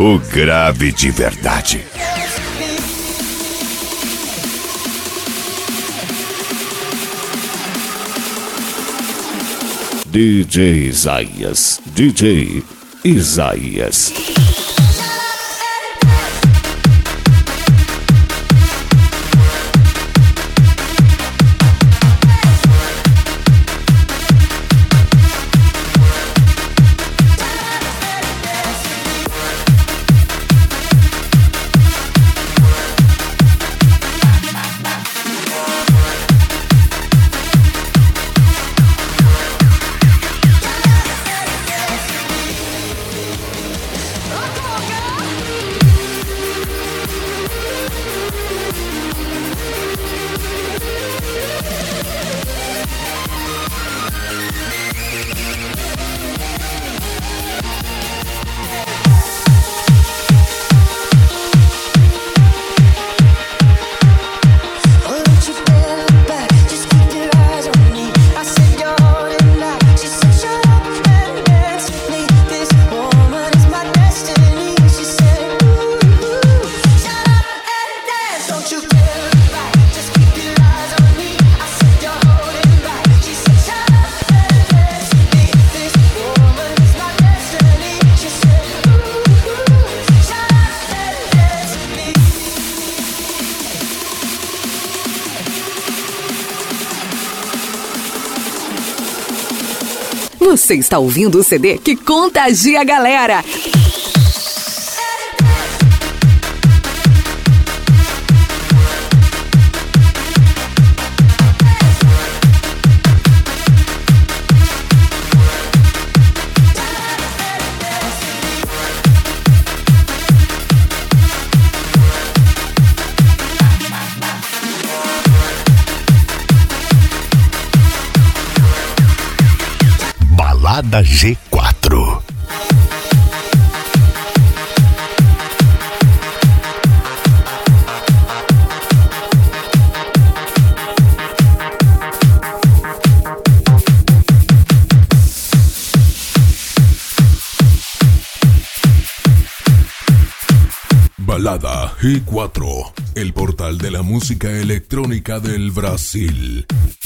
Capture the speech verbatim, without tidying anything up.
o grave de verdade. D J Isaías, D J Isaías. Você está ouvindo o C D que contagia a galera. Balada G quatro. Balada G cuatro, el portal de la música electrónica del Brasil.